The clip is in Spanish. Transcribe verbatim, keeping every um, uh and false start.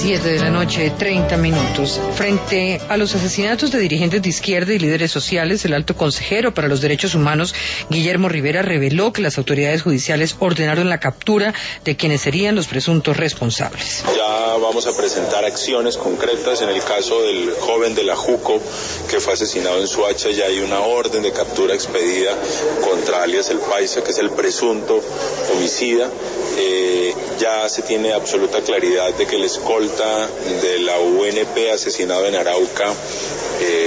Siete de la noche, treinta minutos. Frente a los asesinatos de dirigentes de izquierda y líderes sociales, el alto consejero para los derechos humanos, Guillermo Rivera, reveló que las autoridades judiciales ordenaron la captura de quienes serían los presuntos responsables. Ya vamos a presentar acciones concretas. En el caso del joven de la Juco, que fue asesinado en Soacha, ya hay una orden de captura expedida contra alias El Paisa, que es el presunto homicida. Eh, ya se tiene absoluta claridad de que el escolta de la U N P asesinado en Arauca eh,